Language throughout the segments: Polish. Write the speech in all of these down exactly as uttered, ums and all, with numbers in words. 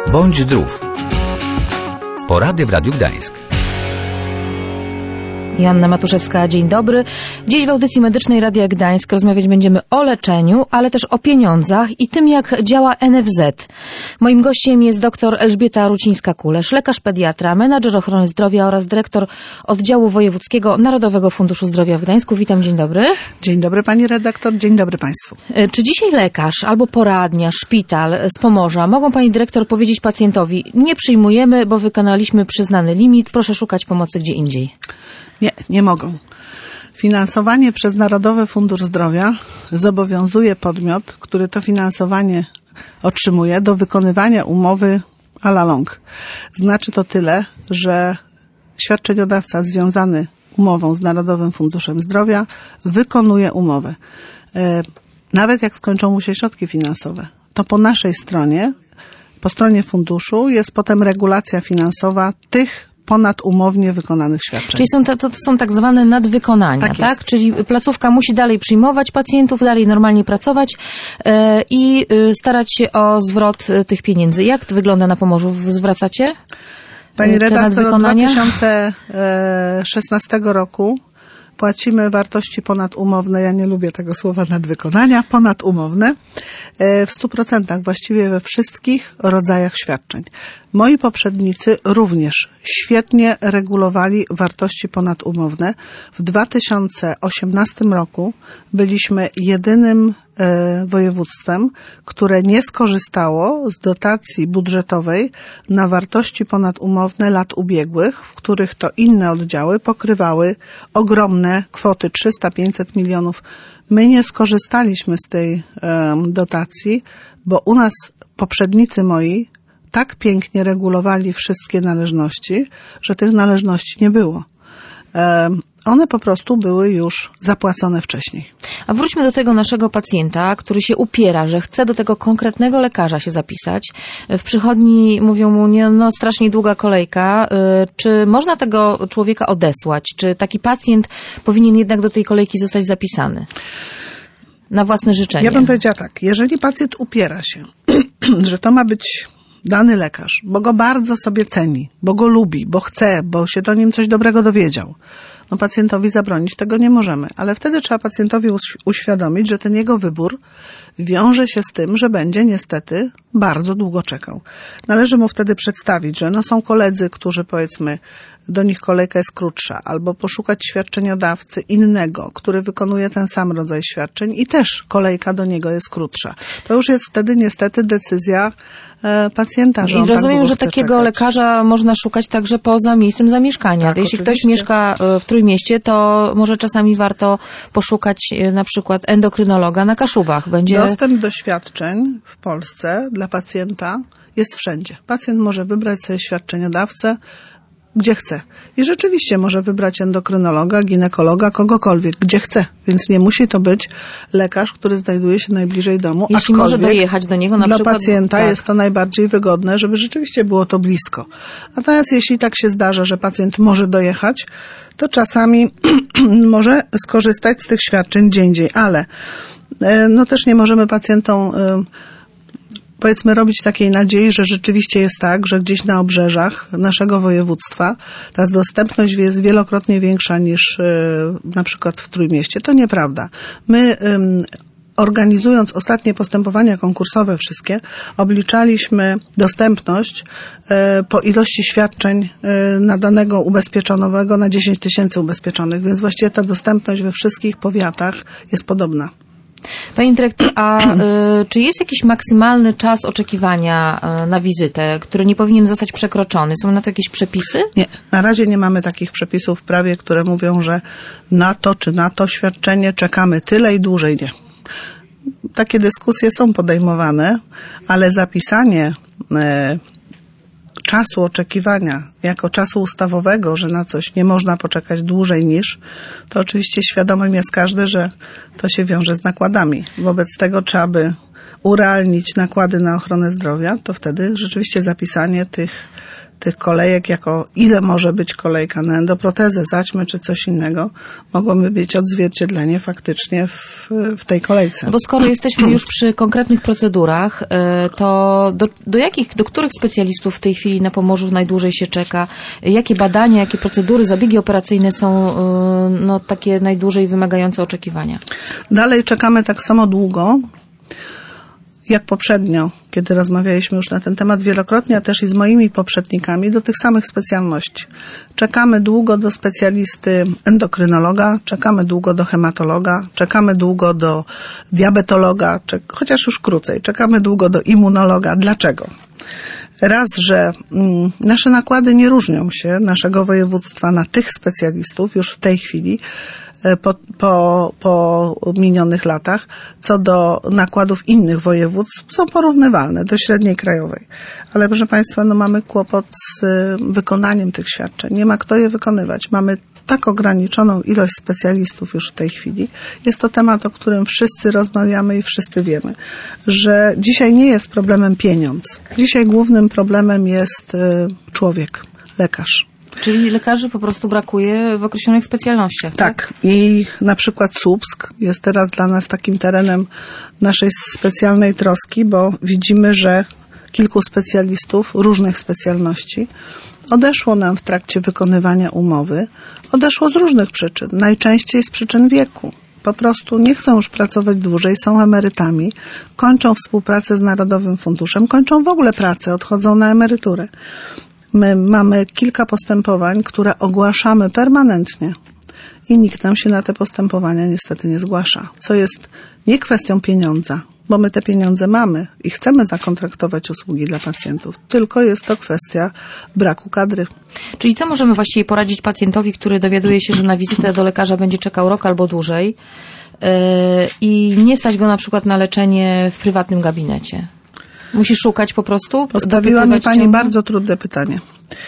Bądź zdrów. Porady w Radiu Gdańsk. Joanna Matuszewska, dzień dobry. Dziś w audycji medycznej Radia Gdańsk rozmawiać będziemy o leczeniu, ale też o pieniądzach i tym, jak działa N F Z. Moim gościem jest dr Elżbieta Rucińska-Kulesz, lekarz pediatra, menadżer ochrony zdrowia oraz dyrektor oddziału wojewódzkiego Narodowego Funduszu Zdrowia w Gdańsku. Witam, dzień dobry. Dzień dobry pani redaktor, dzień dobry państwu. Czy dzisiaj lekarz albo poradnia, szpital z Pomorza mogą pani dyrektor powiedzieć pacjentowi: nie przyjmujemy, bo wykonaliśmy przyznany limit, proszę szukać pomocy gdzie indziej? Nie, nie mogą. Finansowanie przez Narodowy Fundusz Zdrowia zobowiązuje podmiot, który to finansowanie otrzymuje, do wykonywania umowy a la longue. Znaczy to tyle, że świadczeniodawca związany umową z Narodowym Funduszem Zdrowia wykonuje umowę. Nawet jak skończą mu się środki finansowe, to po naszej stronie, po stronie funduszu jest potem regulacja finansowa tych ponadumownie wykonanych świadczeń. Czyli są to, to są tak zwane nadwykonania, tak? tak? Czyli placówka musi dalej przyjmować pacjentów, dalej normalnie pracować yy, i yy, starać się o zwrot yy, tych pieniędzy. Jak to wygląda na Pomorzu? Zwracacie Pani yy, te redaktor, od nadwykonania? dwa tysiące szesnastego roku płacimy wartości ponadumowne, ja nie lubię tego słowa nadwykonania, ponadumowne, w stu procentach, właściwie we wszystkich rodzajach świadczeń. Moi poprzednicy również świetnie regulowali wartości ponadumowne. W dwa tysiące osiemnastym roku byliśmy jedynym e, województwem, które nie skorzystało z dotacji budżetowej na wartości ponadumowne lat ubiegłych, w których to inne oddziały pokrywały ogromne kwoty trzysta pięćset milionów. My nie skorzystaliśmy z tej e, dotacji, bo u nas poprzednicy moi tak pięknie regulowali wszystkie należności, że tych należności nie było. E, one po prostu były już zapłacone wcześniej. A wróćmy do tego naszego pacjenta, który się upiera, że chce do tego konkretnego lekarza się zapisać. W przychodni mówią mu: nie, no strasznie długa kolejka. Czy można tego człowieka odesłać? Czy taki pacjent powinien jednak do tej kolejki zostać zapisany? Na własne życzenie. Ja bym powiedziała tak, jeżeli pacjent upiera się, że to ma być dany lekarz, bo go bardzo sobie ceni, bo go lubi, bo chce, bo się do nim coś dobrego dowiedział, no pacjentowi zabronić tego nie możemy. Ale wtedy trzeba pacjentowi uświadomić, że ten jego wybór wiąże się z tym, że będzie niestety bardzo długo czekał. Należy mu wtedy przedstawić, że no są koledzy, którzy powiedzmy do nich kolejka jest krótsza, albo poszukać świadczeniodawcy innego, który wykonuje ten sam rodzaj świadczeń i też kolejka do niego jest krótsza. To już jest wtedy niestety decyzja e, pacjenta, że I on rozumiem, tak że chce takiego czekać. lekarza można szukać także poza miejscem zamieszkania. Tak, Jeśli oczywiście. ktoś mieszka w Trójmieście, to może czasami warto poszukać na przykład endokrynologa na Kaszubach. Będzie... Dostęp do świadczeń w Polsce dla pacjenta jest wszędzie. Pacjent może wybrać sobie świadczeniodawcę, gdzie chce. I rzeczywiście może wybrać endokrynologa, ginekologa, kogokolwiek, gdzie chce. Więc nie musi to być lekarz, który znajduje się najbliżej domu. Jeśli może dojechać do niego na dla przykład... Dla pacjenta tak. jest to najbardziej wygodne, żeby rzeczywiście było to blisko. Natomiast jeśli tak się zdarza, że pacjent może dojechać, to czasami może skorzystać z tych świadczeń gdzie indziej. Ale no też nie możemy pacjentom powiedzmy robić takiej nadziei, że rzeczywiście jest tak, że gdzieś na obrzeżach naszego województwa ta dostępność jest wielokrotnie większa niż na przykład w Trójmieście. To nieprawda. My organizując ostatnie postępowania konkursowe wszystkie, obliczaliśmy dostępność po ilości świadczeń na danego ubezpieczonego na dziesięć tysięcy ubezpieczonych, więc właściwie ta dostępność we wszystkich powiatach jest podobna. Pani dyrektor, a y, czy jest jakiś maksymalny czas oczekiwania y, na wizytę, który nie powinien zostać przekroczony? Są na to jakieś przepisy? Nie, na razie nie mamy takich przepisów w prawie, które mówią, że na to czy na to świadczenie czekamy tyle i dłużej nie. Takie dyskusje są podejmowane, ale zapisanie e, czasu oczekiwania jako czasu ustawowego, że na coś nie można poczekać dłużej niż, to oczywiście świadomym jest każdy, że to się wiąże z nakładami. Wobec tego trzeba by urealnić nakłady na ochronę zdrowia, to wtedy rzeczywiście zapisanie tych tych kolejek jako ile może być kolejka na endoprotezę, zaćmę czy coś innego, mogłoby mieć odzwierciedlenie faktycznie w, w tej kolejce. Bo skoro jesteśmy już przy konkretnych procedurach, to do, do jakich, do których specjalistów w tej chwili na Pomorzu najdłużej się czeka? Jakie badania, jakie procedury, zabiegi operacyjne są no, takie najdłużej wymagające oczekiwania? Dalej czekamy tak samo długo, jak poprzednio, kiedy rozmawialiśmy już na ten temat wielokrotnie, a też i z moimi poprzednikami, do tych samych specjalności. Czekamy długo do specjalisty endokrynologa, czekamy długo do hematologa, czekamy długo do diabetologa, czek- chociaż już krócej, czekamy długo do immunologa. Dlaczego? Raz, że mm, nasze nakłady nie różnią się, naszego województwa, na tych specjalistów już w tej chwili, Po, po, po minionych latach, co do nakładów innych województw, są porównywalne do średniej krajowej. Ale proszę Państwa, no mamy kłopot z wykonaniem tych świadczeń. Nie ma kto je wykonywać. Mamy tak ograniczoną ilość specjalistów już w tej chwili. Jest to temat, o którym wszyscy rozmawiamy i wszyscy wiemy, że dzisiaj nie jest problemem pieniądz. Dzisiaj głównym problemem jest człowiek, lekarz. Czyli lekarzy po prostu brakuje w określonych specjalnościach, tak? Tak. I na przykład Słupsk jest teraz dla nas takim terenem naszej specjalnej troski, bo widzimy, że kilku specjalistów różnych specjalności odeszło nam w trakcie wykonywania umowy. Odeszło z różnych przyczyn. Najczęściej z przyczyn wieku. Po prostu nie chcą już pracować dłużej, są emerytami, kończą współpracę z Narodowym Funduszem, kończą w ogóle pracę, odchodzą na emeryturę. My mamy kilka postępowań, które ogłaszamy permanentnie i nikt nam się na te postępowania niestety nie zgłasza, co jest nie kwestią pieniądza, bo my te pieniądze mamy i chcemy zakontraktować usługi dla pacjentów, tylko jest to kwestia braku kadry. Czyli co możemy właściwie poradzić pacjentowi, który dowiaduje się, że na wizytę do lekarza będzie czekał rok albo dłużej yy, i nie stać go na przykład na leczenie w prywatnym gabinecie? Musi szukać po prostu? Postawiła mi Pani ciągle? bardzo trudne pytanie.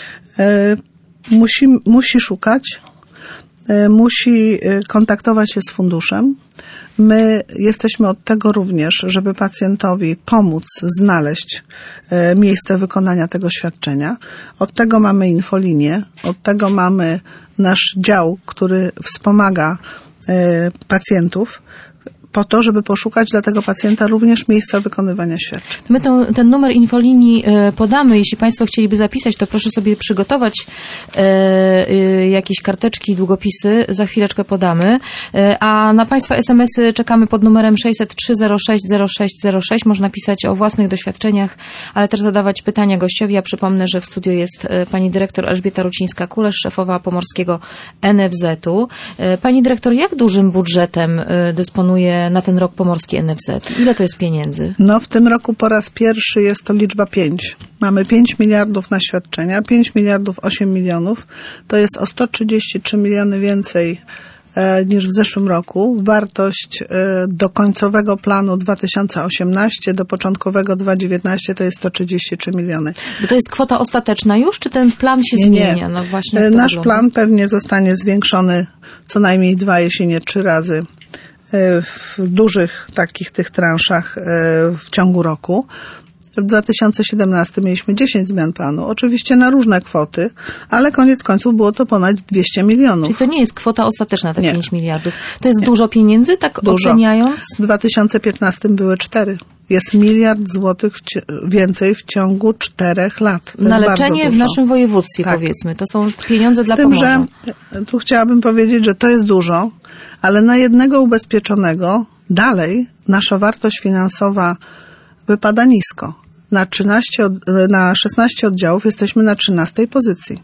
E, musi, musi szukać, e, musi kontaktować się z funduszem. My jesteśmy od tego również, żeby pacjentowi pomóc znaleźć e, miejsce wykonania tego świadczenia. Od tego mamy infolinię, od tego mamy nasz dział, który wspomaga e, pacjentów, po to, żeby poszukać dla tego pacjenta również miejsca wykonywania świadczeń. My to, ten numer infolinii podamy. Jeśli Państwo chcieliby zapisać, to proszę sobie przygotować e, e, jakieś karteczki, długopisy. Za chwileczkę podamy. E, a na Państwa es em esy czekamy pod numerem sześćset trzy zero sześć zero sześć zero sześć. Można pisać o własnych doświadczeniach, ale też zadawać pytania gościowi. Ja przypomnę, że w studiu jest pani dyrektor Elżbieta Rucińska-Kulesz, szefowa Pomorskiego en ef zetu. E, pani dyrektor, jak dużym budżetem dysponuje na ten rok Pomorski en ef zet? Ile to jest pieniędzy? No w tym roku po raz pierwszy jest to liczba pięć. Mamy pięć miliardów na świadczenia, pięć miliardów osiem milionów. To jest o sto trzydzieści trzy miliony więcej e, niż w zeszłym roku. Wartość e, do końcowego planu dwa tysiące osiemnasty do początkowego dwa tysiące dziewiętnasty to jest sto trzydzieści trzy miliony. Bo to jest kwota ostateczna już, czy ten plan się nie, zmienia? Nie. No właśnie e, Nasz wygląda? plan pewnie zostanie zwiększony co najmniej dwa, jeśli nie trzy razy w dużych takich tych transzach w ciągu roku. W dwa tysiące siedemnastym mieliśmy dziesięć zmian planu. Oczywiście na różne kwoty, ale koniec końców było to ponad dwieście milionów. Czyli to nie jest kwota ostateczna, te nie. pięć miliardów. To jest nie. dużo pieniędzy, tak dużo. Oceniając? W dwa tysiące piętnastym były cztery. Jest miliard złotych więcej w ciągu czterech lat. To na jest leczenie w naszym województwie, tak. Powiedzmy. To są pieniądze Z dla tym, Pomorza. że tu chciałabym powiedzieć, że to jest dużo, ale na jednego ubezpieczonego dalej nasza wartość finansowa wypada nisko. Na, trzynaście, na szesnaście oddziałów jesteśmy na trzynastej pozycji.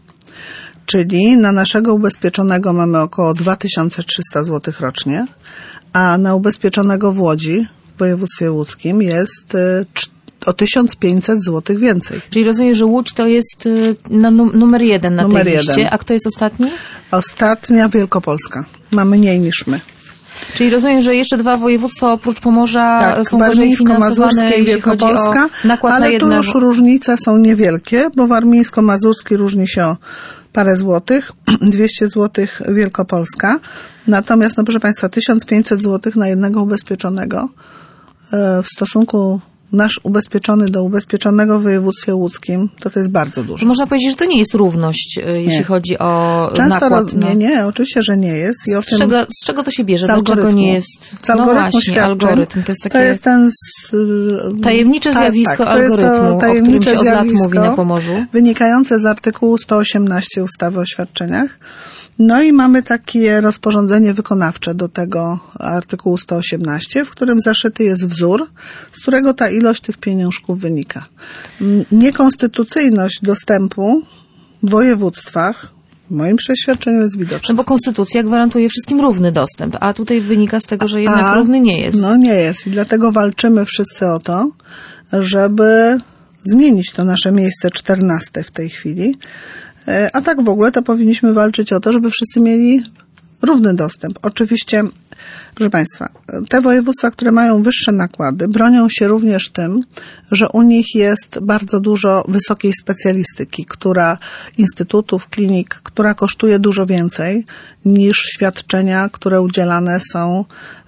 Czyli na naszego ubezpieczonego mamy około dwa tysiące trzysta złotych rocznie, a na ubezpieczonego w Łodzi, w województwie łódzkim, jest o tysiąc pięćset złotych więcej. Czyli rozumiem, że Łódź to jest no, numer jeden na numer tej liście. jeden. A kto jest ostatni? Ostatnia Wielkopolska. Ma mniej niż my. Czyli rozumiem, że jeszcze dwa województwa oprócz Pomorza tak, są gorzej finansowane, i jeśli chodzi o nakład ale na jednego. tu już różnice są niewielkie, bo warmińsko-mazurski różni się o parę złotych, dwieście złotych Wielkopolska. Natomiast, no proszę Państwa, tysiąc pięćset złotych na jednego ubezpieczonego w stosunku nasz ubezpieczony do ubezpieczonego w województwie łódzkim, to to jest bardzo dużo. Można powiedzieć, że to nie jest równość, nie. jeśli chodzi o Często nakład. Roz... Nie, nie, oczywiście, że nie jest. I z, o tym... czego, z czego to się bierze? Dlaczego nie jest? Z algorytmu no właśnie, algorytm. To jest takie to jest ten z... tajemnicze zjawisko tak, tak, algorytmu, to o którym się od lat mówi na Pomorzu. Wynikające z artykułu sto osiemnaście ustawy o świadczeniach. No i mamy takie rozporządzenie wykonawcze do tego artykułu sto osiemnaście, w którym zaszyty jest wzór, z którego ta ilość tych pieniążków wynika. Niekonstytucyjność dostępu w województwach w moim przeświadczeniu jest widoczna. No bo konstytucja gwarantuje wszystkim równy dostęp, a tutaj wynika z tego, że jednak a, równy nie jest. No nie jest i dlatego walczymy wszyscy o to, żeby zmienić to nasze miejsce czternaste w tej chwili. A tak w ogóle to powinniśmy walczyć o to, żeby wszyscy mieli równy dostęp. Oczywiście, proszę Państwa, te województwa, które mają wyższe nakłady, bronią się również tym, że u nich jest bardzo dużo wysokiej specjalistyki, która instytutów, klinik, która kosztuje dużo więcej niż świadczenia, które udzielane są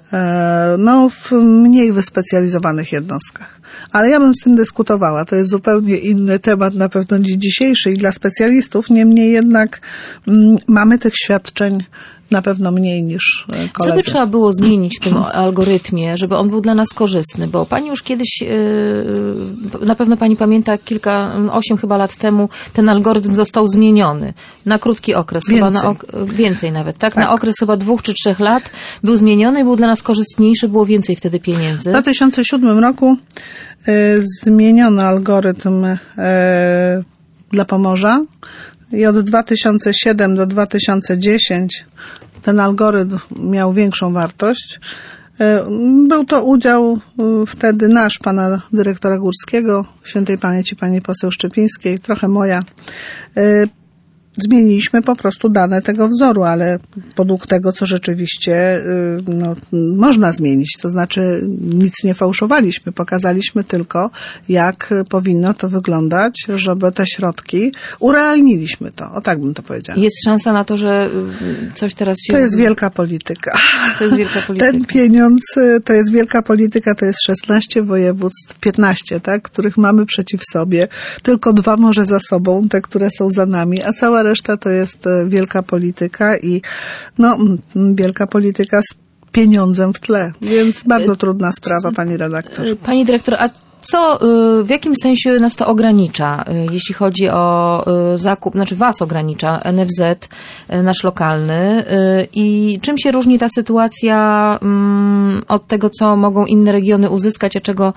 no, w mniej wyspecjalizowanych jednostkach. Ale ja bym z tym dyskutowała. To jest zupełnie inny temat, na pewno dzisiejszy i dla specjalistów. Niemniej jednak mm, mamy tych świadczeń na pewno mniej niż koledzy. Co by trzeba było zmienić w tym algorytmie, żeby on był dla nas korzystny? Bo pani już kiedyś, na pewno pani pamięta, kilka, osiem chyba lat temu ten algorytm został zmieniony na krótki okres. Więcej. Chyba na ok- więcej nawet, tak? tak? Na okres chyba dwóch czy trzech lat był zmieniony i był dla nas korzystniejszy, było więcej wtedy pieniędzy. W dwa tysiące siódmym roku y, zmieniono algorytm y, dla Pomorza. I od dwa tysiące siódmego do dwa tysiące dziesiątego ten algorytm miał większą wartość. Był to udział wtedy nasz, pana dyrektora Górskiego, świętej pamięci pani poseł Szczypińskiej, trochę moja. Zmieniliśmy po prostu dane tego wzoru, ale podług tego, co rzeczywiście no, można zmienić. To znaczy nic nie fałszowaliśmy, pokazaliśmy tylko, jak powinno to wyglądać, żeby te środki, urealniliśmy to. O tak bym to powiedziała. Jest szansa na to, że coś teraz się... To jest wielka polityka. To jest wielka polityka. Ten pieniądz, to jest wielka polityka, to jest szesnaście województw, piętnaście, tak, których mamy przeciw sobie. Tylko dwa może za sobą, te, które są za nami, a cała reszta to jest wielka polityka i no, wielka polityka z pieniądzem w tle, więc bardzo trudna sprawa, pani redaktor. Pani dyrektor, a co, w jakim sensie nas to ogranicza, jeśli chodzi o zakup, znaczy was ogranicza N F Z, nasz lokalny, i czym się różni ta sytuacja od tego, co mogą inne regiony uzyskać, a czego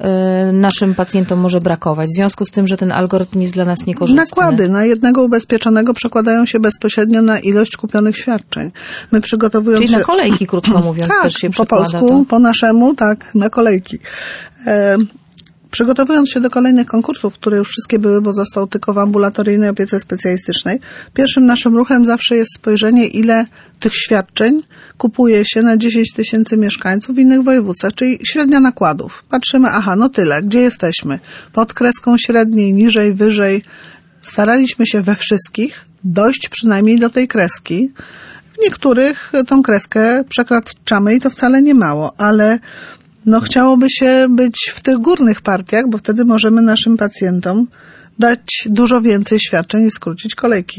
naszym pacjentom może brakować, w związku z tym, że ten algorytm jest dla nas niekorzystny? Nakłady na jednego ubezpieczonego przekładają się bezpośrednio na ilość kupionych świadczeń. My przygotowując Czyli się... na kolejki, krótko mówiąc, tak, też się po przekłada polsku, to. po naszemu, tak, na kolejki. E- Przygotowując się do kolejnych konkursów, które już wszystkie były, bo został tylko w ambulatoryjnej opiece specjalistycznej, pierwszym naszym ruchem zawsze jest spojrzenie, ile tych świadczeń kupuje się na dziesięć tysięcy mieszkańców w innych województwach, czyli średnia nakładów. Patrzymy, aha, no tyle, gdzie jesteśmy? Pod kreską średniej, niżej, wyżej. Staraliśmy się we wszystkich dojść przynajmniej do tej kreski. W niektórych tą kreskę przekraczamy i to wcale nie mało, ale no chciałoby się być w tych górnych partiach, bo wtedy możemy naszym pacjentom dać dużo więcej świadczeń i skrócić kolejki.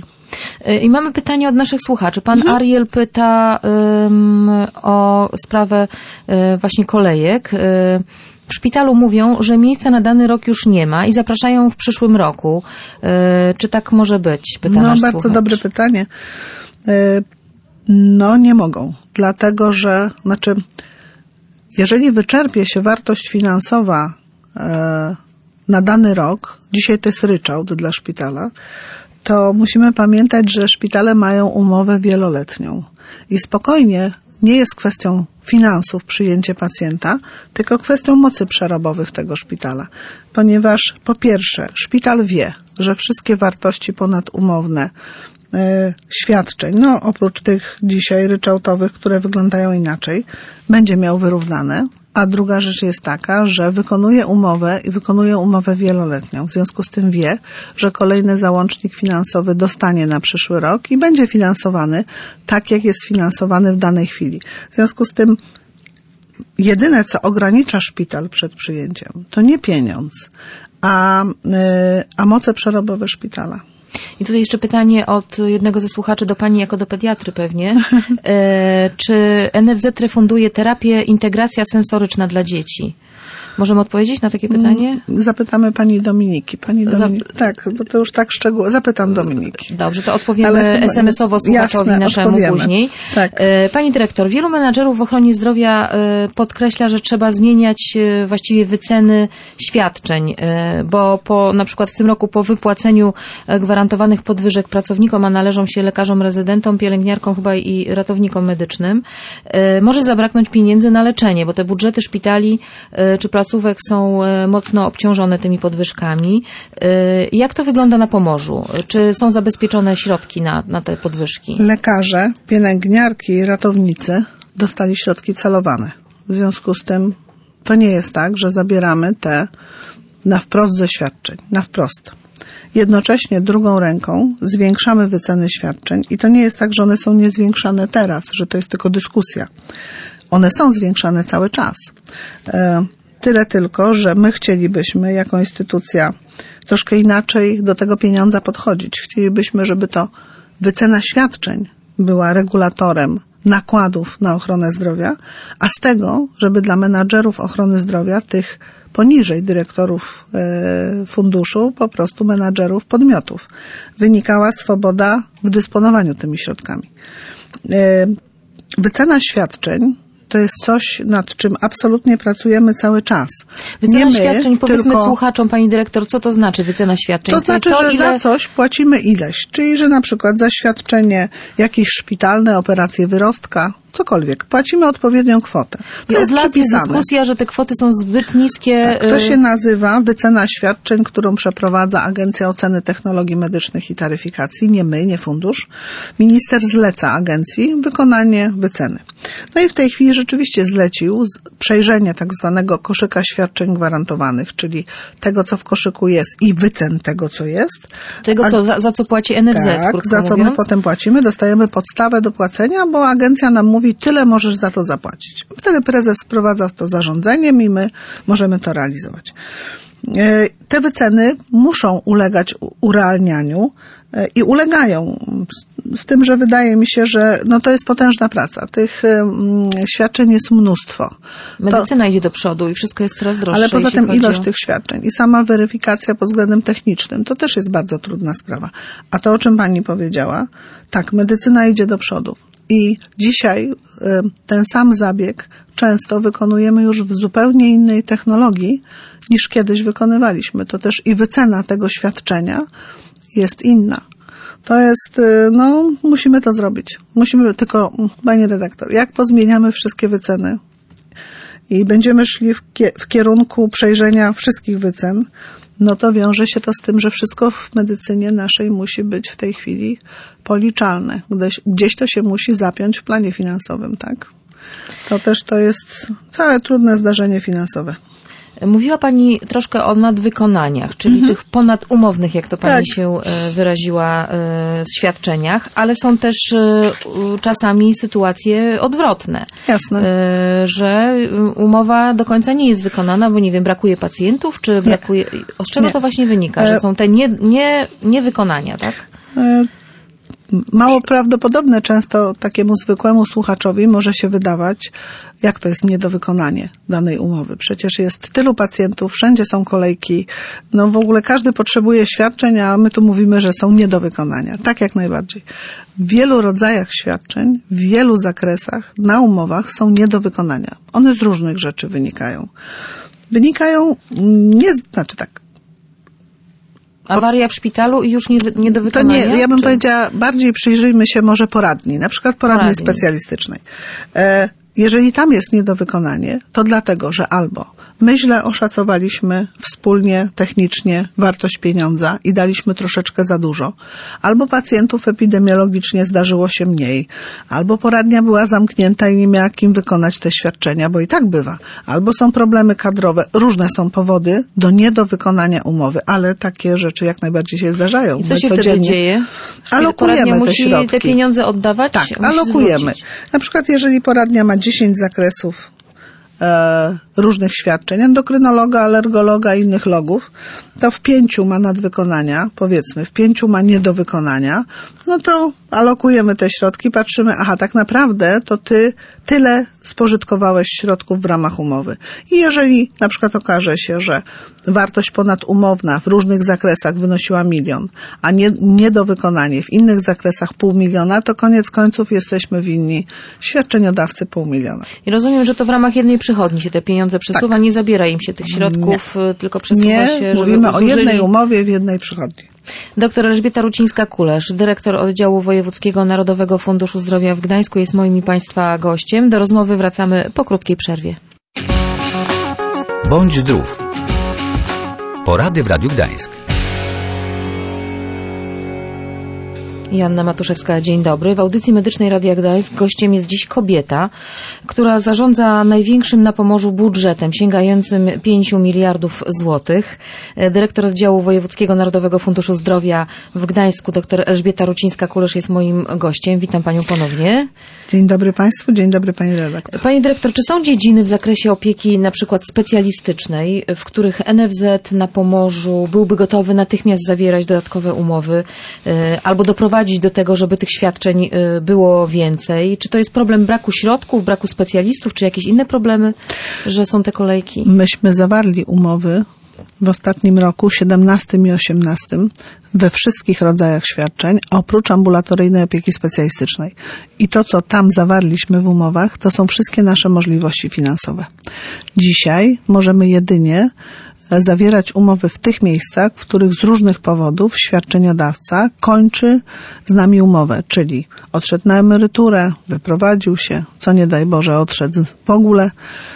I mamy pytanie od naszych słuchaczy. Pan mhm. Ariel pyta um, o sprawę um, właśnie kolejek. Um, w szpitalu mówią, że miejsca na dany rok już nie ma i zapraszają w przyszłym roku. Um, czy tak może być? Pyta no nasz bardzo słuchacz. dobre pytanie. No nie mogą, dlatego że, znaczy, jeżeli wyczerpie się wartość finansowa e, na dany rok, dzisiaj to jest ryczałt dla szpitala, to musimy pamiętać, że szpitale mają umowę wieloletnią i spokojnie nie jest kwestią finansów przyjęcie pacjenta, tylko kwestią mocy przerobowych tego szpitala. Ponieważ po pierwsze, szpital wie, że wszystkie wartości ponadumowne e, świadczeń, no oprócz tych dzisiaj ryczałtowych, które wyglądają inaczej, będzie miał wyrównane. A druga rzecz jest taka, że wykonuje umowę i wykonuje umowę wieloletnią. W związku z tym wie, że kolejny załącznik finansowy dostanie na przyszły rok i będzie finansowany tak, jak jest finansowany w danej chwili. W związku z tym jedyne, co ogranicza szpital przed przyjęciem, to nie pieniądz, a, a moce przerobowe szpitala. I tutaj jeszcze pytanie od jednego ze słuchaczy do pani jako do pediatry pewnie. E, czy N F Z refunduje terapię integracja sensoryczna dla dzieci? Możemy odpowiedzieć na takie pytanie? Zapytamy pani Dominiki. Pani Dominiki. Zap... Tak, bo to już tak szczegółowo. Zapytam Dominiki. Dobrze, to odpowiemy es em esowo słuchaczowi jasne, naszemu odpowiemy. Później. Tak. Pani dyrektor, wielu menadżerów w ochronie zdrowia podkreśla, że trzeba zmieniać właściwie wyceny świadczeń, bo po, na przykład w tym roku po wypłaceniu gwarantowanych podwyżek pracownikom, a należą się lekarzom rezydentom, pielęgniarkom chyba i ratownikom medycznym, może zabraknąć pieniędzy na leczenie, bo te budżety szpitali czy placówek są mocno obciążone tymi podwyżkami. Jak to wygląda na Pomorzu? Czy są zabezpieczone środki na, na te podwyżki? Lekarze, pielęgniarki i ratownicy dostali środki celowane. W związku z tym to nie jest tak, że zabieramy te na wprost ze świadczeń. Na wprost. Jednocześnie drugą ręką zwiększamy wyceny świadczeń i to nie jest tak, że one są niezwiększane teraz, że to jest tylko dyskusja. One są zwiększane cały czas. Tyle tylko, że my chcielibyśmy jako instytucja troszkę inaczej do tego pieniądza podchodzić. Chcielibyśmy, żeby to wycena świadczeń była regulatorem nakładów na ochronę zdrowia, a z tego, żeby dla menadżerów ochrony zdrowia, tych poniżej dyrektorów e, funduszu, po prostu menadżerów podmiotów, wynikała swoboda w dysponowaniu tymi środkami. E, wycena świadczeń to jest coś, nad czym absolutnie pracujemy cały czas. Wycena nie my, świadczeń, powiedzmy tylko... słuchaczom, pani dyrektor, co to znaczy wycena świadczeń? To znaczy, to, że ile... za coś płacimy ileś. Czyli, że na przykład za świadczenie jakieś szpitalne, operacje wyrostka, cokolwiek. Płacimy odpowiednią kwotę. To I jest od lat jest przypisane. dyskusja, że te kwoty są zbyt niskie. Tak, to się nazywa wycena świadczeń, którą przeprowadza Agencja Oceny Technologii Medycznych i Taryfikacji. Nie my, nie fundusz. Minister zleca agencji wykonanie wyceny. No i w tej chwili rzeczywiście zlecił przejrzenie tak zwanego koszyka świadczeń gwarantowanych, czyli tego, co w koszyku jest i wycen tego, co jest. Tego, co, za, za co płaci N F Z, tak, krótko za co mówiąc. my potem płacimy. Dostajemy podstawę do płacenia, bo agencja nam mówi, tyle możesz za to zapłacić. Wtedy prezes wprowadza to zarządzeniem i my możemy to realizować. Te wyceny muszą ulegać urealnianiu i ulegają. Z tym, że wydaje mi się, że no to jest potężna praca. Tych um, świadczeń jest mnóstwo. Medycyna to, idzie do przodu i wszystko jest coraz droższe. Ale poza tym ilość o... tych świadczeń i sama weryfikacja pod względem technicznym, to też jest bardzo trudna sprawa. A to, o czym pani powiedziała, tak, medycyna idzie do przodu. I dzisiaj y, ten sam zabieg często wykonujemy już w zupełnie innej technologii, niż kiedyś wykonywaliśmy. To też i wycena tego świadczenia jest inna. To jest, no, musimy to zrobić. Musimy, tylko, panie redaktor, jak pozmieniamy wszystkie wyceny i będziemy szli w, w kierunku przejrzenia wszystkich wycen, no to wiąże się to z tym, że wszystko w medycynie naszej musi być w tej chwili policzalne. Gdzieś, gdzieś to się musi zapiąć w planie finansowym, tak? To też to jest całe trudne zdarzenie finansowe. Mówiła pani troszkę o nadwykonaniach, czyli mhm. tych ponadumownych, jak to pani tak. się wyraziła, świadczeniach, ale są też czasami sytuacje odwrotne. Jasne. Że umowa do końca nie jest wykonana, bo nie wiem, brakuje pacjentów, czy brakuje... Nie. Od czego nie. to właśnie wynika, że są te nie, nie, niewykonania, tak? Mało prawdopodobne często takiemu zwykłemu słuchaczowi może się wydawać, jak to jest nie do wykonania danej umowy. Przecież jest tylu pacjentów, wszędzie są kolejki, no w ogóle każdy potrzebuje świadczeń, a my tu mówimy, że są nie do wykonania. Tak jak najbardziej. W wielu rodzajach świadczeń, w wielu zakresach na umowach są nie do wykonania. One z różnych rzeczy wynikają. Wynikają, nie, znaczy tak, awaria w szpitalu i już nie, nie do wykonania? To nie, ja bym czy? powiedziała, bardziej przyjrzyjmy się może poradni, na przykład poradni, poradni. specjalistycznej. Jeżeli tam jest nie do wykonania, to dlatego, że albo my źle oszacowaliśmy wspólnie, technicznie wartość pieniądza i daliśmy troszeczkę za dużo, albo pacjentów epidemiologicznie zdarzyło się mniej, albo poradnia była zamknięta i nie miała kim wykonać te świadczenia, bo i tak bywa, albo są problemy kadrowe, różne są powody do nie do wykonania umowy, ale takie rzeczy jak najbardziej się zdarzają. I co się wtedy dzieje? Alokujemy te musi środki. te pieniądze oddawać? Tak, alokujemy. Na przykład jeżeli poradnia ma dziesięć zakresów e, różnych świadczeń, endokrynologa, alergologa i innych logów, to w pięciu ma nadwykonania, powiedzmy, w pięciu ma nie do wykonania, no to alokujemy te środki, patrzymy, aha, tak naprawdę to ty tyle spożytkowałeś środków w ramach umowy. I jeżeli na przykład okaże się, że wartość ponadumowna w różnych zakresach wynosiła milion, a nie, nie do wykonania w innych zakresach pół miliona, to koniec końców jesteśmy winni świadczeniodawcy pół miliona. I rozumiem, że to w ramach jednej przychodni się te pieniądze przesuwa, tak. Nie zabiera im się tych środków, nie. Tylko przesuwa nie, się, żeby mówimy zużyli... o jednej umowie w jednej przychodni. Doktor Elżbieta Rucińska-Kulesz, dyrektor oddziału Wojewódzkiego Narodowego Funduszu Zdrowia w Gdańsku, jest moim i Państwa gościem. Do rozmowy wracamy po krótkiej przerwie. Bądź zdrów. Porady w Radiu Gdańsk. Joanna Matuszewska, dzień dobry. W audycji medycznej Radia Gdańsk gościem jest dziś kobieta, która zarządza największym na Pomorzu budżetem sięgającym pięciu miliardów złotych. Dyrektor oddziału Wojewódzkiego Narodowego Funduszu Zdrowia w Gdańsku, dr Elżbieta Rucińska-Kulesz, jest moim gościem. Witam Panią ponownie. Dzień dobry Państwu, dzień dobry Pani redaktor. Pani dyrektor, czy są dziedziny w zakresie opieki na przykład specjalistycznej, w których N F Z na Pomorzu byłby gotowy natychmiast zawierać dodatkowe umowy albo doprowadzić do tego, żeby tych świadczeń było więcej? Czy to jest problem braku środków, braku specjalistów, czy jakieś inne problemy, że są te kolejki? Myśmy zawarli umowy w ostatnim roku, siedemnastym i osiemnastym, we wszystkich rodzajach świadczeń, oprócz ambulatoryjnej opieki specjalistycznej. I to, co tam zawarliśmy w umowach, to są wszystkie nasze możliwości finansowe. Dzisiaj możemy jedynie zawierać umowy w tych miejscach, w których z różnych powodów świadczeniodawca kończy z nami umowę, czyli odszedł na emeryturę, wyprowadził się, co nie daj Boże odszedł w ogóle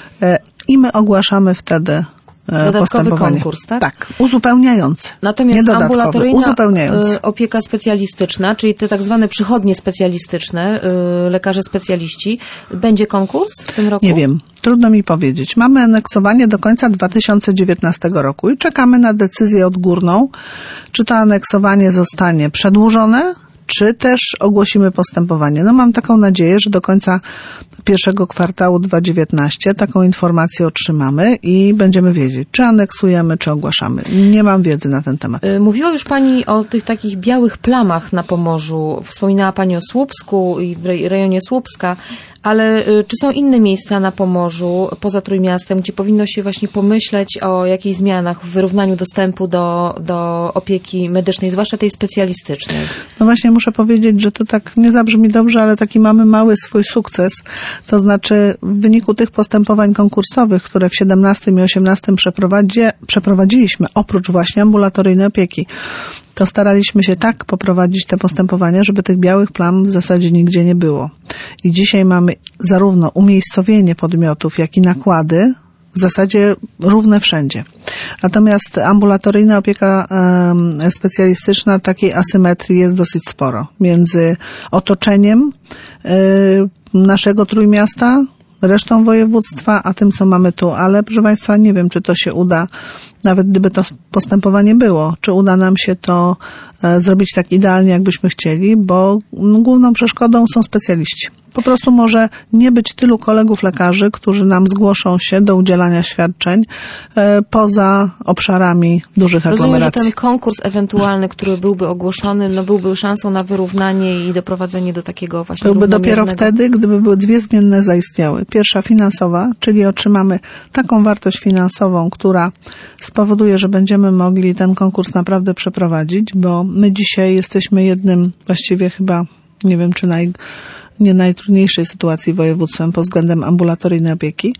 i my ogłaszamy wtedy dodatkowy konkurs, tak? Tak, uzupełniający. Natomiast nie ambulatoryjna uzupełniający. Opieka specjalistyczna, czyli te tak zwane przychodnie specjalistyczne, lekarze specjaliści, będzie konkurs w tym roku? Nie wiem, trudno mi powiedzieć. Mamy aneksowanie do końca dwa tysiące dziewiętnastego roku i czekamy na decyzję odgórną, czy to aneksowanie zostanie przedłużone, czy też ogłosimy postępowanie. No mam taką nadzieję, że do końca pierwszego kwartału dwa tysiące dziewiętnastego taką informację otrzymamy i będziemy wiedzieć, czy aneksujemy, czy ogłaszamy. Nie mam wiedzy na ten temat. Mówiła już Pani o tych takich białych plamach na Pomorzu. Wspominała Pani o Słupsku i w rejonie Słupska, ale czy są inne miejsca na Pomorzu, poza Trójmiastem, gdzie powinno się właśnie pomyśleć o jakichś zmianach w wyrównaniu dostępu do, do opieki medycznej, zwłaszcza tej specjalistycznej? No właśnie muszę powiedzieć, że to tak nie zabrzmi dobrze, ale taki mamy mały swój sukces. To znaczy w wyniku tych postępowań konkursowych, które w siedemnastym i osiemnastym przeprowadzi, przeprowadziliśmy, oprócz właśnie ambulatoryjnej opieki, to staraliśmy się tak poprowadzić te postępowania, żeby tych białych plam w zasadzie nigdzie nie było. I dzisiaj mamy zarówno umiejscowienie podmiotów, jak i nakłady w zasadzie równe wszędzie. Natomiast ambulatoryjna opieka e, specjalistyczna, takiej asymetrii jest dosyć sporo między otoczeniem e, naszego Trójmiasta, resztą województwa, a tym, co mamy tu. Ale, proszę Państwa, nie wiem, czy to się uda, nawet gdyby to postępowanie było, czy uda nam się to e, zrobić tak idealnie, jakbyśmy chcieli, bo no, główną przeszkodą są specjaliści. Po prostu może nie być tylu kolegów lekarzy, którzy nam zgłoszą się do udzielania świadczeń e, poza obszarami dużych aglomeracji. Rozumiem, że ten konkurs ewentualny, który byłby ogłoszony, no byłby szansą na wyrównanie i doprowadzenie do takiego właśnie Byłby dopiero wtedy, gdyby były dwie zmienne zaistniały. Pierwsza finansowa, czyli otrzymamy taką wartość finansową, która spowoduje, że będziemy mogli ten konkurs naprawdę przeprowadzić, bo my dzisiaj jesteśmy jednym, właściwie chyba, nie wiem czy naj, nie najtrudniejszej sytuacji województwem pod względem ambulatoryjnej opieki.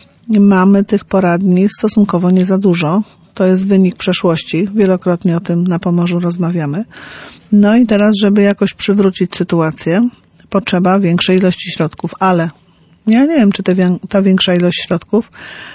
Mamy tych poradni stosunkowo nie za dużo. To jest wynik przeszłości. Wielokrotnie o tym na Pomorzu rozmawiamy. No i teraz, żeby jakoś przywrócić sytuację, potrzeba większej ilości środków, ale ja nie wiem, czy te, ta większa ilość środków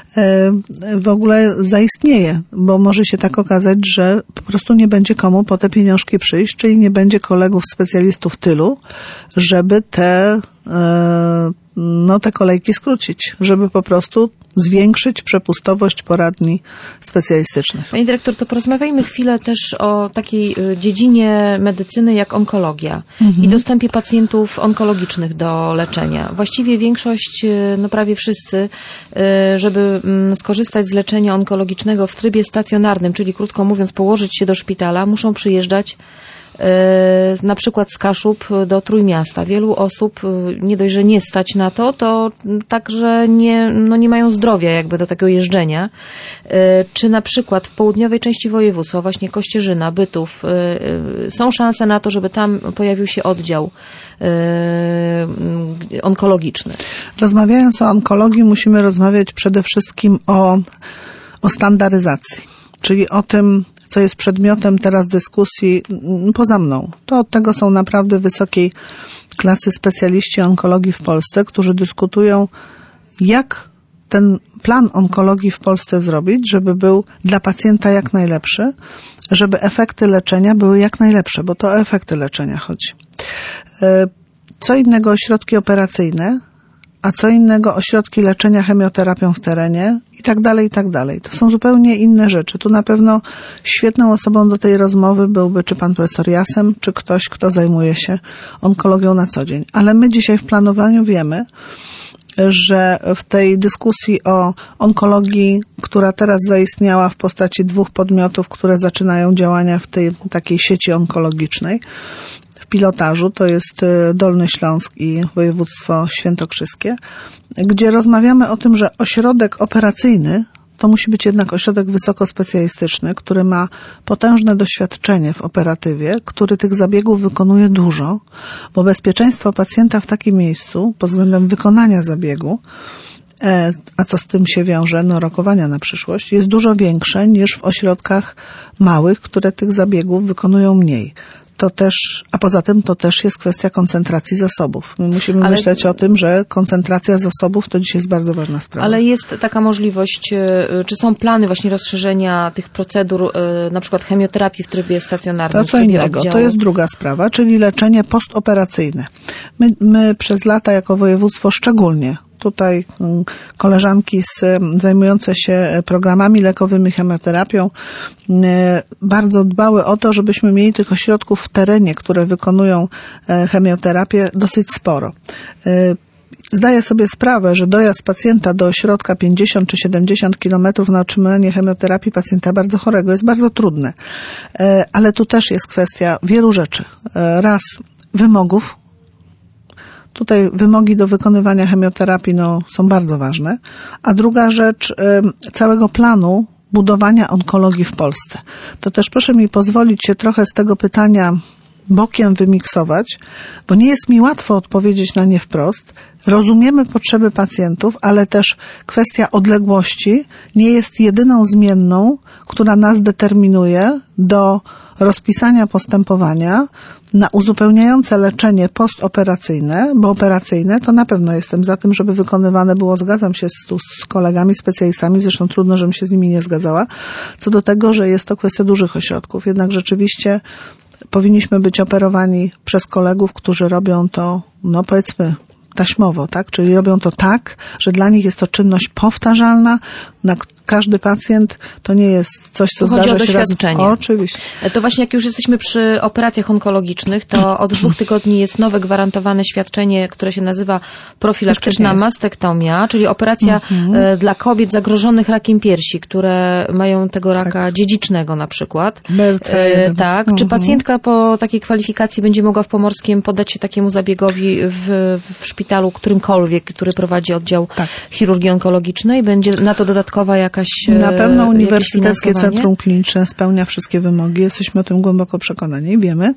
e, w ogóle zaistnieje, bo może się tak okazać, że po prostu nie będzie komu po te pieniążki przyjść, czyli nie będzie kolegów specjalistów tylu, żeby te no te kolejki skrócić, żeby po prostu zwiększyć przepustowość poradni specjalistycznych. Pani dyrektor, to porozmawiajmy chwilę też o takiej dziedzinie medycyny jak onkologia mhm. i dostępie pacjentów onkologicznych do leczenia. Właściwie większość, no prawie wszyscy, żeby skorzystać z leczenia onkologicznego w trybie stacjonarnym, czyli krótko mówiąc położyć się do szpitala, muszą przyjeżdżać na przykład z Kaszub do Trójmiasta. Wielu osób nie dość, że nie stać na to, to także nie, no nie mają zdrowia jakby do tego jeżdżenia. Czy na przykład w południowej części województwa, właśnie Kościerzyna, Bytów, są szanse na to, żeby tam pojawił się oddział onkologiczny? Rozmawiając o onkologii, musimy rozmawiać przede wszystkim o, o standaryzacji, czyli o tym, co jest przedmiotem teraz dyskusji poza mną. To od tego są naprawdę wysokiej klasy specjaliści onkologii w Polsce, którzy dyskutują, jak ten plan onkologii w Polsce zrobić, żeby był dla pacjenta jak najlepszy, żeby efekty leczenia były jak najlepsze, bo to o efekty leczenia chodzi. Co innego ośrodki operacyjne, a co innego ośrodki leczenia chemioterapią w terenie i tak dalej, i tak dalej. To są zupełnie inne rzeczy. Tu na pewno świetną osobą do tej rozmowy byłby czy pan profesor Jasem, czy ktoś, kto zajmuje się onkologią na co dzień. Ale my dzisiaj w planowaniu wiemy, że w tej dyskusji o onkologii, która teraz zaistniała w postaci dwóch podmiotów, które zaczynają działania w tej takiej sieci onkologicznej, pilotażu, to jest Dolny Śląsk i województwo świętokrzyskie, gdzie rozmawiamy o tym, że ośrodek operacyjny to musi być jednak ośrodek wysokospecjalistyczny, który ma potężne doświadczenie w operatywie, który tych zabiegów wykonuje dużo, bo bezpieczeństwo pacjenta w takim miejscu pod względem wykonania zabiegu, a co z tym się wiąże, no rokowania na przyszłość, jest dużo większe niż w ośrodkach małych, które tych zabiegów wykonują mniej. To też, a poza tym to też jest kwestia koncentracji zasobów. My musimy ale, myśleć o tym, że koncentracja zasobów to dzisiaj jest bardzo ważna sprawa. Ale jest taka możliwość, czy są plany właśnie rozszerzenia tych procedur, na przykład chemioterapii w trybie stacjonarnym? To co innego, oddziału? To jest druga sprawa, czyli leczenie postoperacyjne. My, my przez lata jako województwo szczególnie, tutaj koleżanki z, zajmujące się programami lekowymi, chemioterapią, bardzo dbały o to, żebyśmy mieli tych ośrodków w terenie, które wykonują chemioterapię, dosyć sporo. Zdaję sobie sprawę, że dojazd pacjenta do ośrodka pięćdziesiąt czy siedemdziesiąt kilometrów na otrzymanie chemioterapii pacjenta bardzo chorego jest bardzo trudne. Ale tu też jest kwestia wielu rzeczy. Raz, wymogów. Tutaj wymogi do wykonywania chemioterapii no, są bardzo ważne. A druga rzecz, y, całego planu budowania onkologii w Polsce. To też proszę mi pozwolić się trochę z tego pytania bokiem wymiksować, bo nie jest mi łatwo odpowiedzieć na nie wprost. Rozumiemy potrzeby pacjentów, ale też kwestia odległości nie jest jedyną zmienną, która nas determinuje do rozpisania postępowania na uzupełniające leczenie postoperacyjne, bo operacyjne to na pewno jestem za tym, żeby wykonywane było, zgadzam się z, z kolegami, specjalistami, zresztą trudno, żebym się z nimi nie zgadzała, co do tego, że jest to kwestia dużych ośrodków. Jednak rzeczywiście powinniśmy być operowani przez kolegów, którzy robią to, no powiedzmy, taśmowo, tak? Czyli robią to tak, że dla nich jest to czynność powtarzalna, na każdy pacjent to nie jest coś, co Chodzi zdarza o się raz. doświadczenie. Oczywiście. To właśnie jak już jesteśmy przy operacjach onkologicznych, to od dwóch tygodni jest nowe gwarantowane świadczenie, które się nazywa profilaktyczna mastektomia, czyli operacja mhm. dla kobiet zagrożonych rakiem piersi, które mają tego raka tak. dziedzicznego na przykład. B R C jeden. Tak. Mhm. Czy pacjentka po takiej kwalifikacji będzie mogła w Pomorskiem poddać się takiemu zabiegowi w, w szpitalu którymkolwiek, który prowadzi oddział tak. chirurgii onkologicznej? Będzie na to dodatkowa jakaś Na pewno Uniwersyteckie Centrum Kliniczne spełnia wszystkie wymogi. Jesteśmy o tym głęboko przekonani, wiemy.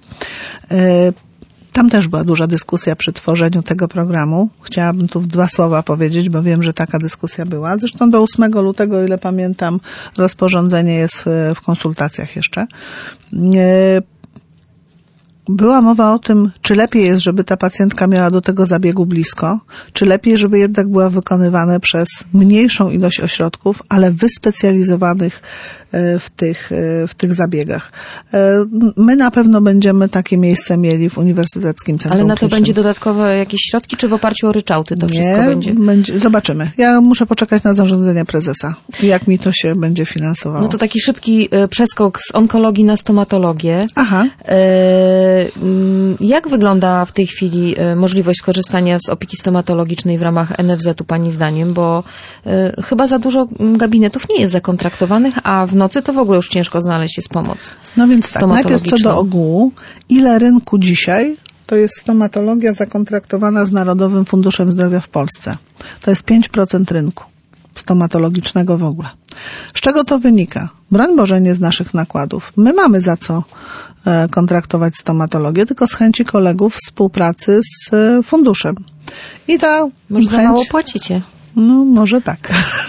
Tam też była duża dyskusja przy tworzeniu tego programu. Chciałabym tu w dwa słowa powiedzieć, bo wiem, że taka dyskusja była. Zresztą do ósmego lutego, o ile pamiętam, rozporządzenie jest w konsultacjach jeszcze. była mowa o tym, czy lepiej jest, żeby ta pacjentka miała do tego zabiegu blisko, czy lepiej, żeby jednak była wykonywana przez mniejszą ilość ośrodków, ale wyspecjalizowanych w tych, w tych zabiegach. My na pewno będziemy takie miejsce mieli w Uniwersyteckim Centrum Ale na to Klinicznym. będzie dodatkowe jakieś środki, czy w oparciu o ryczałty to wszystko Nie, będzie? będzie? Zobaczymy. Ja muszę poczekać na zarządzenie prezesa, jak mi to się będzie finansowało. No to taki szybki e, przeskok z onkologii na stomatologię. Aha. E, mm, jak wygląda w tej chwili e, możliwość skorzystania z opieki stomatologicznej w ramach N F Z-u Pani zdaniem? Bo e, chyba za dużo gabinetów nie jest zakontraktowanych, a w nocy to w ogóle już ciężko znaleźć jest pomoc No więc tak, najpierw co do ogółu. Ile rynku dzisiaj to jest stomatologia zakontraktowana z Narodowym Funduszem Zdrowia w Polsce? To jest pięć procent rynku stomatologicznego w ogóle. Z czego to wynika? Broń Boże, nie z naszych nakładów. My mamy za co e, kontraktować stomatologię, tylko z chęci kolegów współpracy z e, funduszem. I ta Może chęć... za mało płacicie? No, może tak.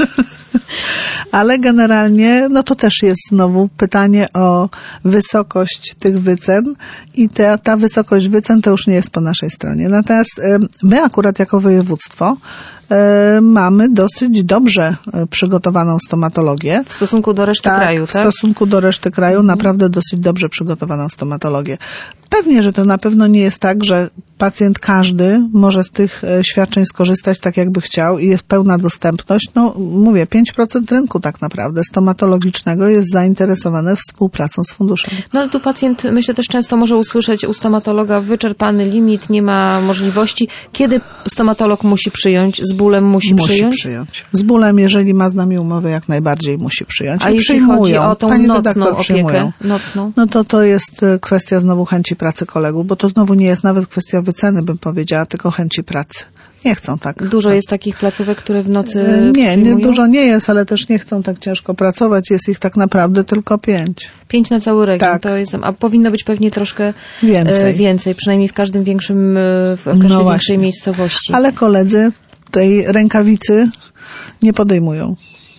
Ale generalnie, no to też jest znowu pytanie o wysokość tych wycen i ta, ta wysokość wycen to już nie jest po naszej stronie. Natomiast my akurat jako województwo mamy dosyć dobrze przygotowaną stomatologię. W stosunku do reszty tak, kraju, tak? w stosunku do reszty kraju mhm. naprawdę dosyć dobrze przygotowaną stomatologię. Pewnie, że to na pewno nie jest tak, że pacjent każdy może z tych świadczeń skorzystać tak, jakby chciał i jest pełna dostępność. No mówię, pięć procent rynku tak naprawdę stomatologicznego jest zainteresowane współpracą z funduszem. No ale tu pacjent, myślę, też często może usłyszeć u stomatologa wyczerpany limit, nie ma możliwości. Kiedy stomatolog musi przyjąć? Z bólem musi, musi przyjąć? przyjąć. Z bólem, jeżeli ma z nami umowę, jak najbardziej musi przyjąć. A I jeśli przyjmują. chodzi o tą Pani nocną opiekę? Przyjmują. Nocną? No to to jest kwestia znowu chęci pracy kolegów, bo to znowu nie jest nawet kwestia wyceny, bym powiedziała, tylko chęci pracy. Nie chcą tak. Dużo tak. jest takich placówek, które w nocy Nie, przyjmują? nie, dużo nie jest, ale też nie chcą tak ciężko pracować. Jest ich tak naprawdę tylko pięć. Pięć na cały region. Tak. To jest, a powinno być pewnie troszkę Więcej. e, więcej, przynajmniej w każdym większym, w każdej No większej właśnie. miejscowości. Ale koledzy tej rękawicy nie podejmują.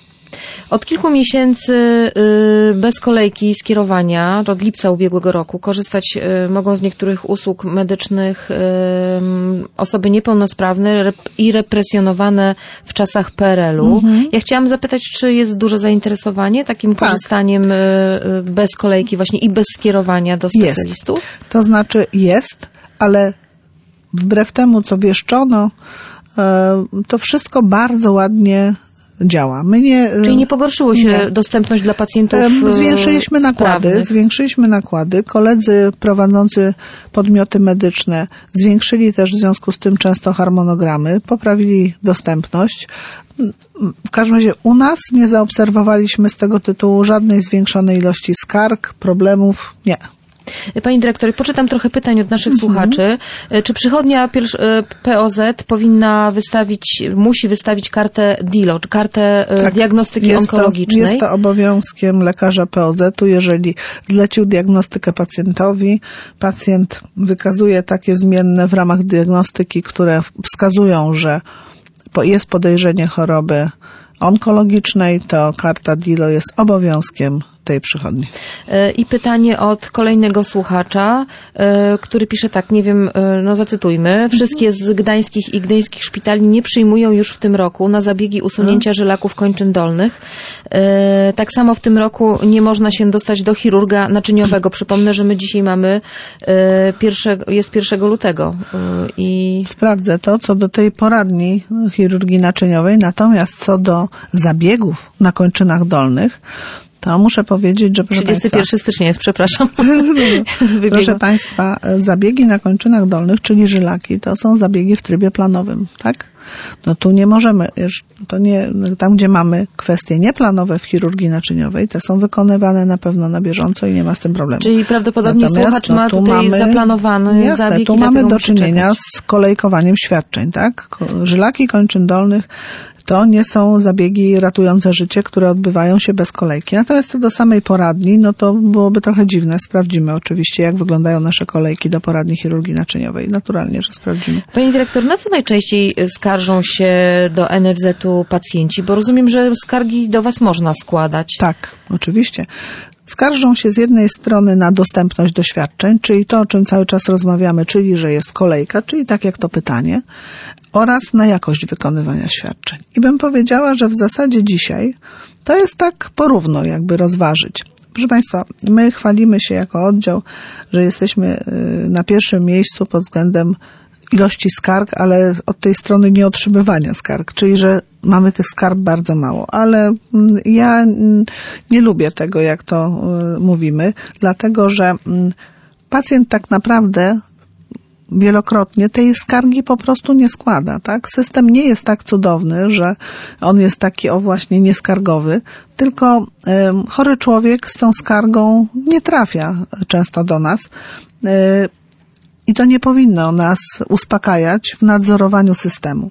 Od kilku miesięcy y, bez kolejki skierowania, od lipca ubiegłego roku, korzystać y, mogą z niektórych usług medycznych y, osoby niepełnosprawne rep- i represjonowane w czasach P R L-u. Mhm. Ja chciałam zapytać, czy jest duże zainteresowanie takim tak. korzystaniem y, y, bez kolejki właśnie i bez skierowania do specjalistów? Jest. To znaczy jest, ale wbrew temu, co wieszczono, y, to wszystko bardzo ładnie działa. My nie, Czyli nie pogorszyło się nie. dostępność dla pacjentów Zwiększyliśmy nakłady, sprawnych. zwiększyliśmy nakłady. Koledzy prowadzący podmioty medyczne zwiększyli też w związku z tym często harmonogramy, poprawili dostępność. W każdym razie u nas nie zaobserwowaliśmy z tego tytułu żadnej zwiększonej ilości skarg, problemów. Nie. Pani dyrektor, poczytam trochę pytań od naszych mm-hmm. słuchaczy. Czy przychodnia P O Z powinna wystawić, musi wystawić kartę D I L O, czy kartę tak, diagnostyki jest onkologicznej? To, jest to obowiązkiem lekarza P O Z-u, jeżeli zlecił diagnostykę pacjentowi, pacjent wykazuje takie zmienne w ramach diagnostyki, które wskazują, że jest podejrzenie choroby onkologicznej, to karta D I L O jest obowiązkiem tej przychodni. I pytanie od kolejnego słuchacza, który pisze tak, nie wiem, no zacytujmy. Wszystkie z gdańskich i gdyńskich szpitali nie przyjmują już w tym roku na zabiegi usunięcia żylaków kończyn dolnych. Tak samo w tym roku nie można się dostać do chirurga naczyniowego. Przypomnę, że my dzisiaj mamy pierwszego, jest pierwszego lutego. I... Sprawdzę to, co do tej poradni chirurgii naczyniowej, natomiast co do zabiegów na kończynach dolnych, to muszę powiedzieć, że proszę trzydziestego pierwszego stycznia jest, przepraszam. Proszę Państwa, zabiegi na kończynach dolnych, czyli żylaki, to są zabiegi w trybie planowym, tak? No tu nie możemy, to nie, tam gdzie mamy kwestie nieplanowe w chirurgii naczyniowej, te są wykonywane na pewno na bieżąco i nie ma z tym problemu. Czyli prawdopodobnie Natomiast, słuchacz no, ma tutaj mamy, zaplanowany jasne, zabieg. Tu mamy do czynienia z kolejkowaniem świadczeń, tak? Żylaki kończyn dolnych to nie są zabiegi ratujące życie, które odbywają się bez kolejki. Natomiast co do samej poradni, no to byłoby trochę dziwne. Sprawdzimy oczywiście, jak wyglądają nasze kolejki do poradni chirurgii naczyniowej. Naturalnie, że sprawdzimy. Pani dyrektor, na co najczęściej skarżą się do N F Z-u pacjenci? Bo rozumiem, że skargi do Was można składać. Tak, oczywiście. Skarżą się z jednej strony na dostępność do świadczeń, czyli to, o czym cały czas rozmawiamy, czyli że jest kolejka, czyli tak jak to pytanie, oraz na jakość wykonywania świadczeń. I bym powiedziała, że w zasadzie dzisiaj to jest tak porówno jakby rozważyć. Proszę Państwa, my chwalimy się jako oddział, że jesteśmy na pierwszym miejscu pod względem ilości skarg, ale od tej strony nie otrzymywania skarg, czyli że mamy tych skarg bardzo mało, ale ja nie lubię tego, jak to mówimy, dlatego że pacjent tak naprawdę wielokrotnie tej skargi po prostu nie składa, tak? System nie jest tak cudowny, że on jest taki o właśnie nieskargowy, tylko y, chory człowiek z tą skargą nie trafia często do nas y, i to nie powinno nas uspokajać w nadzorowaniu systemu.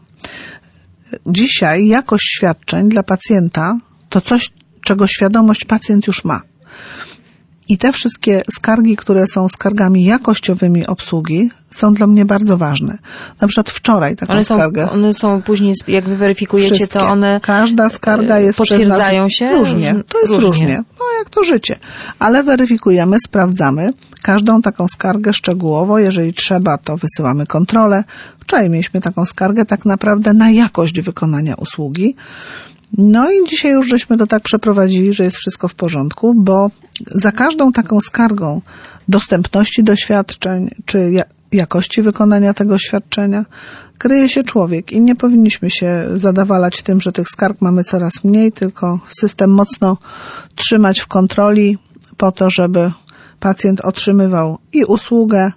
Dzisiaj jakość świadczeń dla pacjenta to coś, czego świadomość pacjent już ma. I te wszystkie skargi, które są skargami jakościowymi obsługi, są dla mnie bardzo ważne. Na przykład wczoraj taką one są, skargę. One są później, jak wy weryfikujecie, wszystkie. to one Każda skarga jest potwierdzają przez nas się? Różnie. To jest różnie. różnie. No jak to życie. Ale weryfikujemy, sprawdzamy każdą taką skargę szczegółowo. Jeżeli trzeba, to wysyłamy kontrolę. Wczoraj mieliśmy taką skargę tak naprawdę na jakość wykonania usługi. No i dzisiaj już żeśmy to tak przeprowadzili, że jest wszystko w porządku, bo za każdą taką skargą dostępności do świadczeń, czy jakości wykonania tego świadczenia kryje się człowiek i nie powinniśmy się zadawalać tym, że tych skarg mamy coraz mniej, tylko system mocno trzymać w kontroli po to, żeby pacjent otrzymywał i usługę,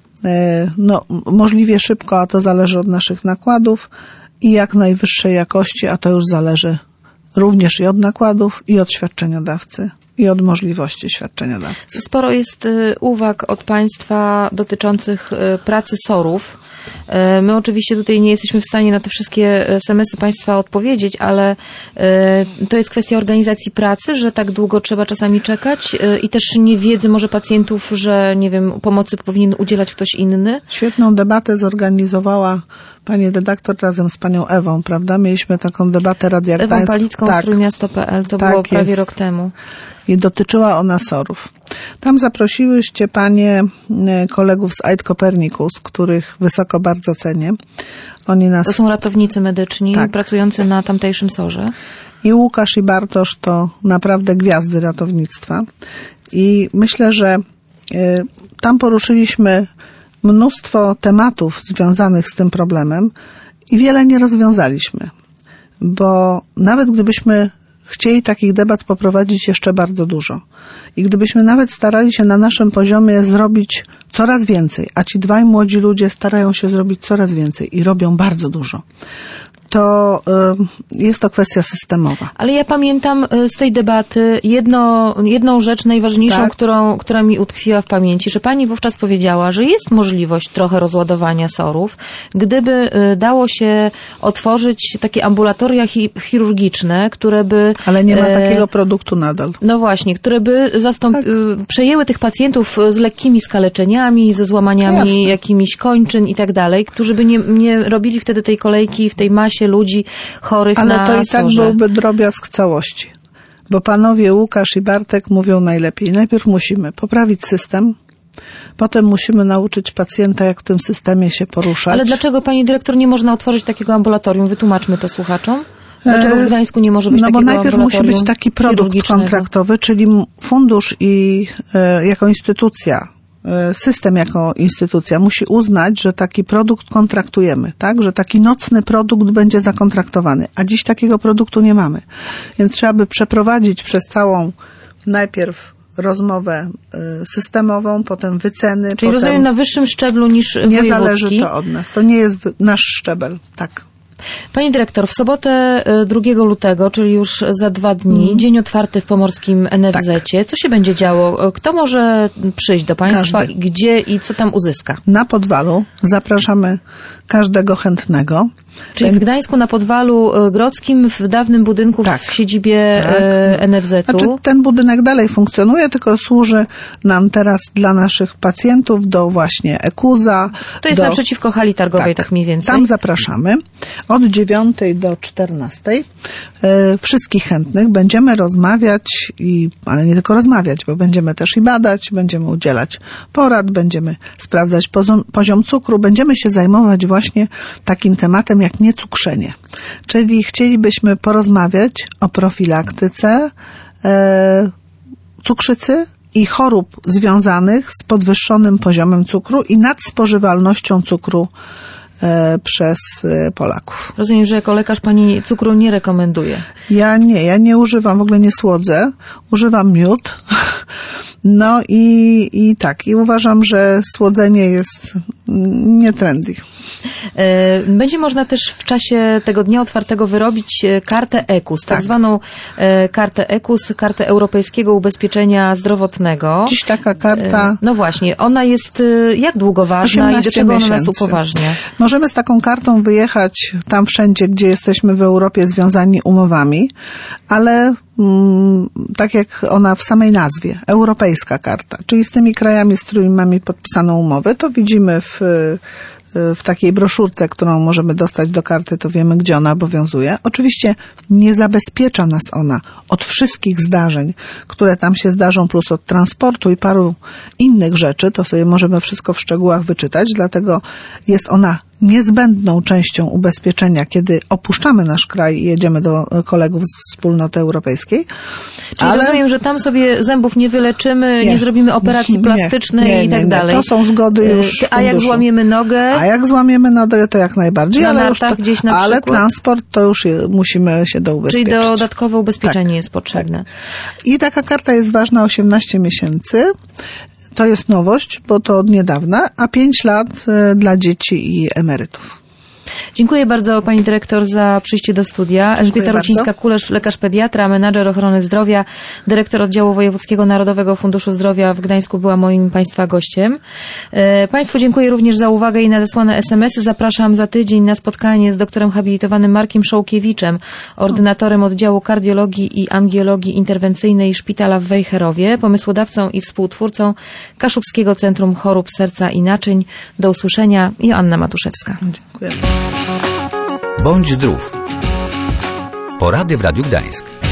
no możliwie szybko, a to zależy od naszych nakładów, i jak najwyższej jakości, a to już zależy również i od nakładów, i od świadczeniodawcy, i od możliwości świadczeniodawcy. Sporo jest uwag od Państwa dotyczących pracy sorów. My oczywiście tutaj nie jesteśmy w stanie na te wszystkie es em esy Państwa odpowiedzieć, ale to jest kwestia organizacji pracy, że tak długo trzeba czasami czekać i też niewiedzy może pacjentów, że nie wiem, pomocy powinien udzielać ktoś inny. Świetną debatę zorganizowała pani redaktor razem z panią Ewą, prawda? Mieliśmy taką debatę Radia Ewą Gdańsk. Palicką tak, z Trójmiasto kropka pe el, to tak było prawie jest. rok temu. I dotyczyła ona sorów. Tam zaprosiłyście panie kolegów z A I D Copernicus, których wysoko bardzo cenię. Oni nas... To są ratownicy medyczni tak. pracujący na tamtejszym sorze. I Łukasz i Bartosz to naprawdę gwiazdy ratownictwa. I myślę, że y, tam poruszyliśmy mnóstwo tematów związanych z tym problemem i wiele nie rozwiązaliśmy. Bo nawet gdybyśmy chcieli takich debat poprowadzić jeszcze bardzo dużo i gdybyśmy nawet starali się na naszym poziomie zrobić coraz więcej, a ci dwaj młodzi ludzie starają się zrobić coraz więcej i robią bardzo dużo, to y, jest to kwestia systemowa. Ale ja pamiętam z tej debaty jedno, jedną rzecz najważniejszą, tak. którą, która mi utkwiła w pamięci, że pani wówczas powiedziała, że jest możliwość trochę rozładowania sorów, gdyby dało się otworzyć takie ambulatoria hi, chirurgiczne, które by... Ale nie ma e, takiego produktu nadal. No właśnie, które by zastąp, tak. przejęły tych pacjentów z lekkimi skaleczeniami, ze złamaniami Jasne. jakimiś kończyn i tak dalej, którzy by nie, nie robili wtedy tej kolejki w tej masie ludzi chorych Ale na to i tak sorze. byłby drobiazg całości. Bo panowie Łukasz i Bartek mówią najlepiej. Najpierw musimy poprawić system, potem musimy nauczyć pacjenta, jak w tym systemie się poruszać. Ale dlaczego, pani dyrektor, nie można otworzyć takiego ambulatorium? Wytłumaczmy to słuchaczom. Dlaczego w Gdańsku nie może być no takiego ambulatorium? No bo najpierw musi być taki produkt kontraktowy, czyli fundusz i e, jako instytucja, system jako instytucja musi uznać, że taki produkt kontraktujemy, tak? Że taki nocny produkt będzie zakontraktowany, a dziś takiego produktu nie mamy. Więc trzeba by przeprowadzić przez całą najpierw rozmowę systemową, potem wyceny. Czyli potem rozumiem na wyższym szczeblu niż nie wojewódzki. Nie zależy to od nas. To nie jest nasz szczebel. Tak. Pani dyrektor, w sobotę drugiego lutego, czyli już za dwa dni, mm. dzień otwarty w pomorskim en ef zecie. Tak. Co się będzie działo? Kto może przyjść do Państwa? Każdy. Gdzie i co tam uzyska? Na Podwalu zapraszamy każdego chętnego. Czyli w Gdańsku na Podwalu Grodzkim, w dawnym budynku tak, w siedzibie tak. en ef zetu. Znaczy, ten budynek dalej funkcjonuje, tylko służy nam teraz dla naszych pacjentów do właśnie EKUZA. To jest do... naprzeciwko hali targowej, tak, tak mniej więcej. Tam zapraszamy od dziewiątej do czternastej. E, wszystkich chętnych będziemy rozmawiać, i, ale nie tylko rozmawiać, bo będziemy też i badać, będziemy udzielać porad, będziemy sprawdzać poziom, poziom cukru, będziemy się zajmować właśnie takim tematem jak niecukrzenie. Czyli chcielibyśmy porozmawiać o profilaktyce e, cukrzycy i chorób związanych z podwyższonym poziomem cukru i nadspożywalnością cukru e, przez e, Polaków. Rozumiem, że jako lekarz pani cukru nie rekomenduje. Ja nie, ja nie używam, w ogóle nie słodzę. Używam miód. No i, i tak, i uważam, że słodzenie jest nie trendy. Będzie można też w czasie tego dnia otwartego wyrobić kartę EKUS, tak, tak zwaną kartę EKUS, kartę Europejskiego Ubezpieczenia Zdrowotnego. Dziś taka karta... No właśnie, ona jest jak długo ważna i do czego ona nas upoważnia? Możemy z taką kartą wyjechać tam wszędzie, gdzie jesteśmy w Europie związani umowami, ale mm, tak jak ona w samej nazwie, Europejska Karta, czyli z tymi krajami, z którymi mamy podpisaną umowę, to widzimy w w takiej broszurce, którą możemy dostać do karty, to wiemy, gdzie ona obowiązuje. Oczywiście nie zabezpiecza nas ona od wszystkich zdarzeń, które tam się zdarzą, plus od transportu i paru innych rzeczy. To sobie możemy wszystko w szczegółach wyczytać, dlatego jest ona niezbędną częścią ubezpieczenia, kiedy opuszczamy nasz kraj i jedziemy do kolegów z Wspólnoty Europejskiej. Czyli ale... rozumiem, że tam sobie zębów nie wyleczymy, nie, nie zrobimy operacji plastycznej nie, nie, i tak nie, nie. dalej. To są zgody już A jak złamiemy nogę? A jak złamiemy nogę, to jak najbardziej. Na ale nartach już to, gdzieś na ale przykład? transport to już je, musimy się doubezpieczyć. Czyli dodatkowe ubezpieczenie tak, jest potrzebne. Tak. I taka karta jest ważna osiemnaście miesięcy. To jest nowość, bo to od niedawna, a pięć lat dla dzieci i emerytów. Dziękuję bardzo pani dyrektor za przyjście do studia. Elżbieta Rucińska-Kulesz, lekarz pediatra, menadżer ochrony zdrowia, dyrektor oddziału Wojewódzkiego Narodowego Funduszu Zdrowia w Gdańsku była moim państwa gościem. Państwu dziękuję również za uwagę i nadesłane es em esy. Zapraszam za tydzień na spotkanie z doktorem habilitowanym Markiem Szołkiewiczem, ordynatorem oddziału kardiologii i angiologii interwencyjnej Szpitala w Wejherowie, pomysłodawcą i współtwórcą Kaszubskiego Centrum Chorób Serca i Naczyń. Do usłyszenia. Joanna Matuszewska. Dziękuję. Bądź zdrów. Porady w Radiu Gdańsk.